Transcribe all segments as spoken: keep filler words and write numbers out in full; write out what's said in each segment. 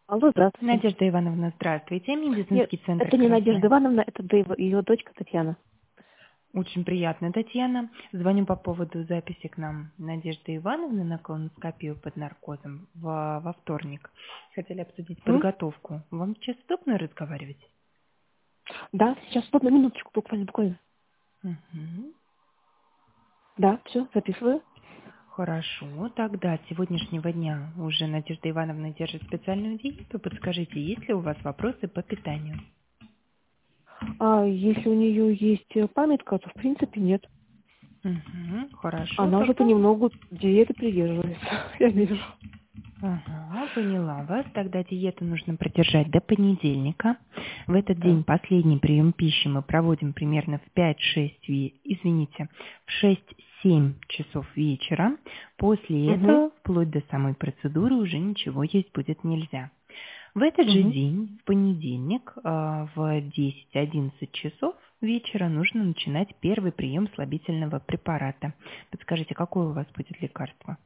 Алло, здравствуйте. Надежда Ивановна, здравствуйте. Нет, Медицинский центр это не «Красная». Надежда Ивановна, это Дэйва- ее дочка Татьяна. Очень приятно, Татьяна. Звоню по поводу записи к нам Надежды Ивановны на колоноскопию под наркозом во, во вторник. Хотели обсудить М? подготовку. Вам сейчас удобно разговаривать? Да, сейчас одну минуточку, буквально, буквально. Мгм. Да, все, записываю. Хорошо, тогда с сегодняшнего дня уже Надежда Ивановна держит специальную диету. Подскажите, есть ли у вас вопросы по питанию? А если у нее есть э, памятка, то в принципе нет. Угу, хорошо, Она уже тогда... понемногу диеты придерживается, я вижу. Ага, поняла вас. Тогда диету нужно продержать до понедельника. В этот Да. день последний прием пищи мы проводим примерно в пять-шесть, ве- извините, в шесть-семь часов вечера. После Угу, этого, вплоть до самой процедуры, уже ничего есть будет нельзя. В этот же угу. день, в понедельник, а, в десять-одиннадцать часов вечера нужно начинать первый прием слабительного препарата. Подскажите, какое у вас будет лекарство?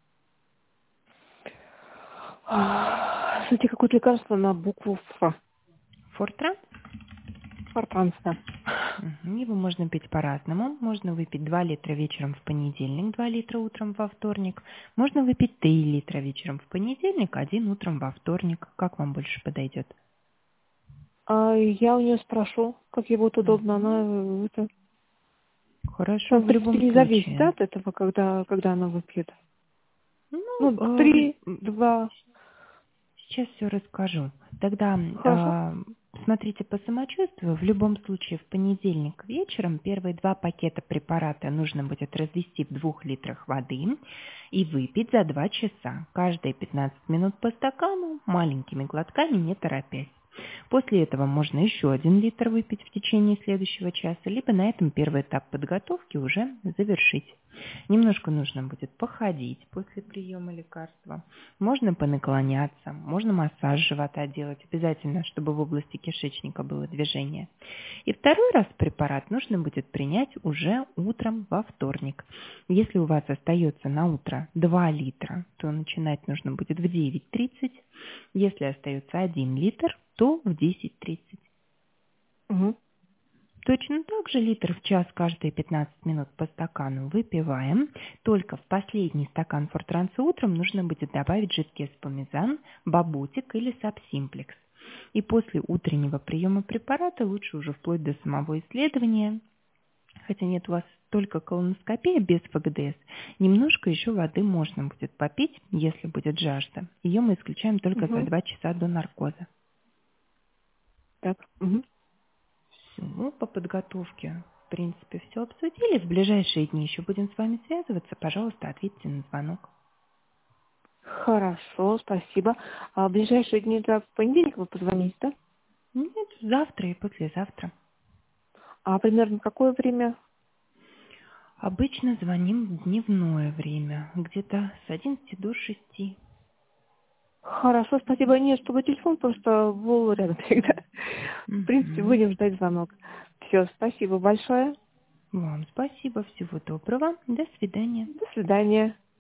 А, Смотрите, какое-то лекарство на букву Ф. Фортра? Фортранс, да. Мгм. Его можно пить по-разному. Можно выпить два литра вечером в понедельник, два литра утром во вторник. Можно выпить три литра вечером в понедельник, один утром во вторник. Как вам больше подойдет? А я у нее спрошу, как ей будет удобно. Она Мгм. э, это, Хорошо, там, в в принципе, любом не зависит, да, случае. от этого, когда, когда она выпьет. Ну, Ну, э, три, в- два. сейчас все расскажу. Тогда Хорошо. э, смотрите по самочувствию. В любом случае в понедельник вечером первые два пакета препарата нужно будет развести в двух литрах воды и выпить за два часа. Каждые пятнадцать минут по стакану, маленькими глотками, не торопясь. После этого можно еще один литр выпить в течение следующего часа, либо на этом первый этап подготовки уже завершить. Немножко нужно будет походить после приема лекарства. Можно понаклоняться, можно массаж живота делать. Обязательно, чтобы в области кишечника было движение. И второй раз препарат нужно будет принять уже утром во вторник. Если у вас остается на утро два литра, то начинать нужно будет в девять тридцать. Если остается один литр, то в десять тридцать. Угу. Точно так же литр в час каждые пятнадцать минут по стакану выпиваем. Только в последний стакан фортранса утром нужно будет добавить жидкий эспумизан, бабутик или сабсимплекс. И после утреннего приема препарата, лучше уже вплоть до самого исследования, хотя нет у вас только колоноскопия без эф гэ дэ эс, немножко еще воды можно будет попить, если будет жажда. Ее мы исключаем только за Угу. два часа до наркоза. Так. Угу. Все, по подготовке, в принципе, все обсудили. В ближайшие дни еще будем с вами связываться. Пожалуйста, ответьте на звонок. Хорошо, спасибо. А в ближайшие дни, это в понедельник вы позвоните, да? Нет, завтра и послезавтра. А примерно какое время? Обычно звоним в дневное время, где-то с одиннадцати до шести. Хорошо, спасибо. Нет, чтобы телефон просто был рядом всегда. В принципе, Мгм. будем ждать звонок. Все, спасибо большое. Вам спасибо, всего доброго, до свидания. До свидания.